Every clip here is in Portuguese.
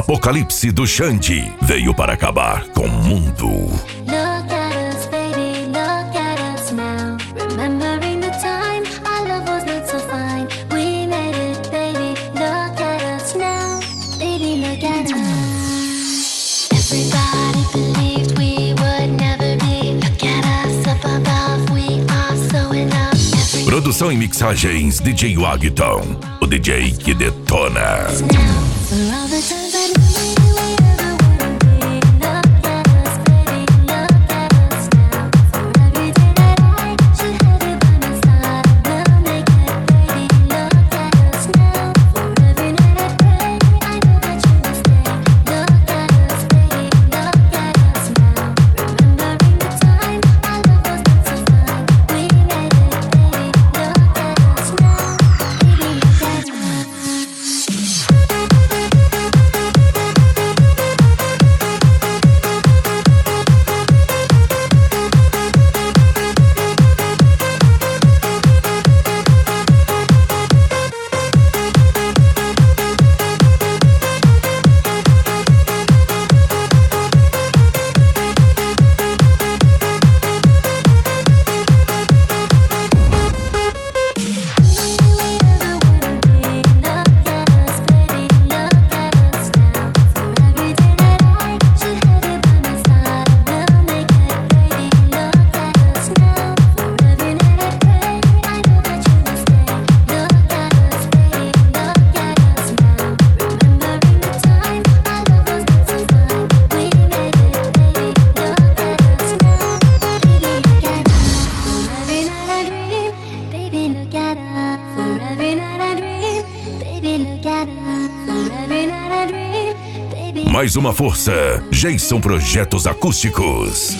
Apocalipse do Xande veio para acabar com o mundo. Produção e mixagens DJ Wagton, o DJ que detona. Mais uma força, Jason Projetos Acústicos.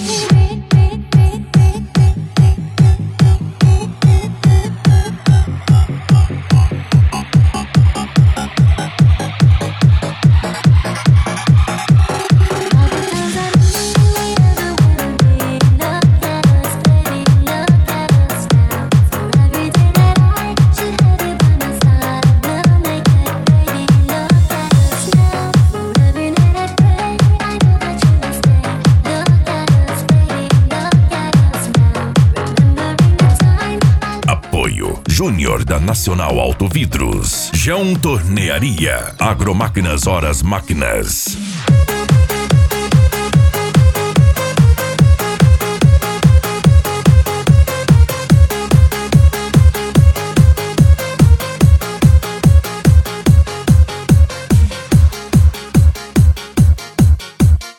Júnior da Nacional Auto Vidros, João Tornearia, Agromáquinas Horas Máquinas.